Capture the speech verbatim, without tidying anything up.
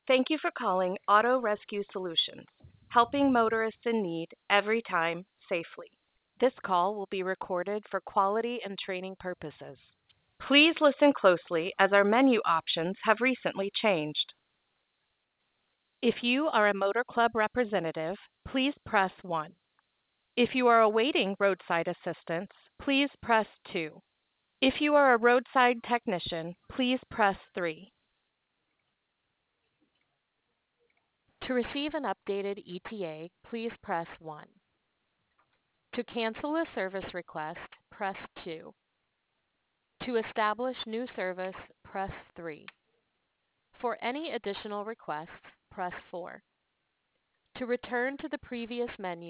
Thank you for calling Auto Rescue Solutions, helping motorists in need every time safely. This call will be recorded for quality and training purposes. Please listen closely as our menu options have recently changed. If you are a Motor Club representative, please press one. If you are awaiting roadside assistance, please press two. If you are a roadside technician, please press three. To receive an updated E T A, please press one. To cancel a service request, press two. To establish new service, press three. For any additional requests, press four. To return to the previous menu,